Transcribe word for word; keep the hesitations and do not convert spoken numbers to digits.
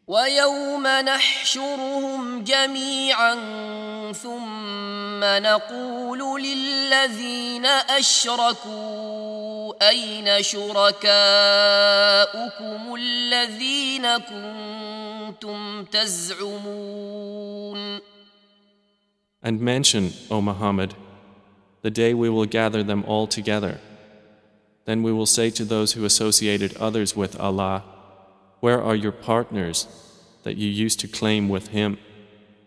ويوم نحشرهم جميعا ثم نقول للذين أشركوا أين شركاؤكم الذين كنتم تزعمون. And mention, O Muhammad, the day we will gather them all together. Then we will say to those who associated others with Allah, where are your partners that you used to claim with Him?